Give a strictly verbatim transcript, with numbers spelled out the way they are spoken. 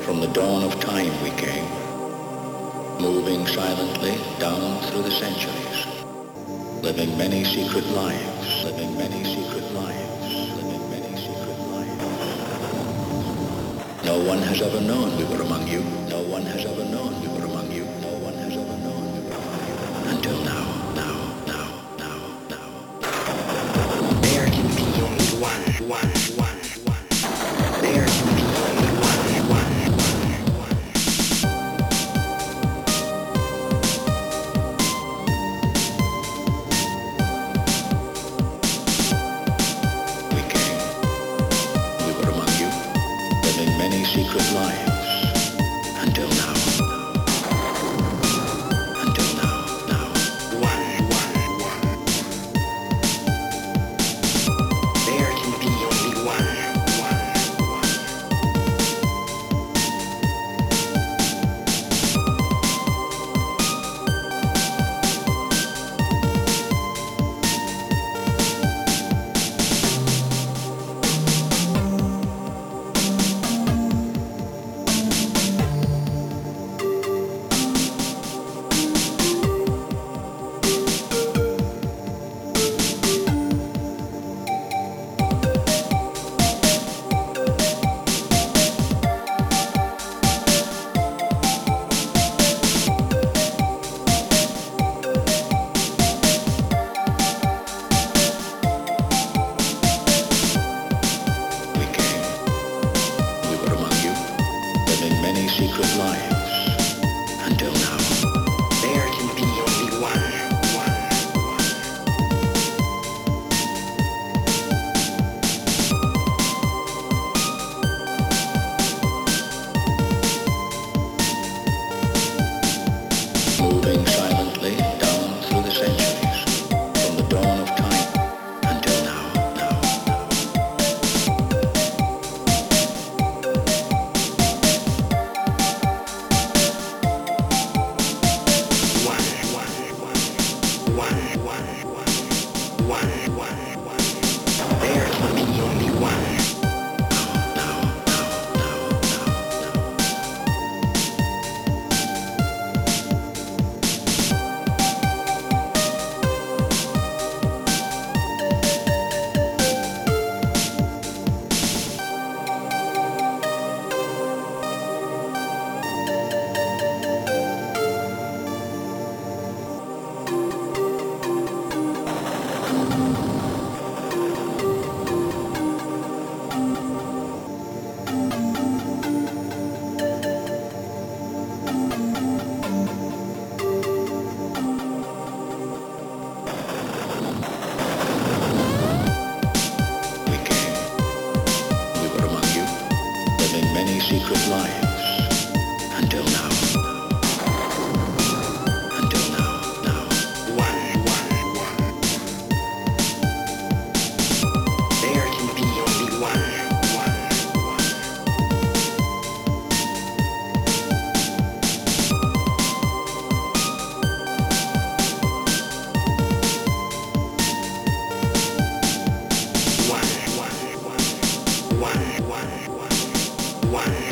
From the dawn of time we came, moving silently down through the centuries, living many secret lives, living many secret lives, living many secret lives. No one has ever known we were among you. No one has ever known we were among you. No one has ever known we were among you. Until now, now, now, now, now. There can be only one, one, one, one. There can be only one, one, one, one. We came, we were among you, living many secret lives. Until now. Until now, now. One, one, one. There can be only one, one, one. We came, we were among you, living many secret lives. Until now. There can be only one, one, one. Moving silently down through the centuries, from the dawn of time until now, now, now. One, one, one, one, one, one, one, one, one. There can be only one. Now, now, now, now, now. We came, we were among you, living many secret lives. Until now. Until now, now. One, one, one. There can be only one, one, one. One, one, one, one, one, one, one.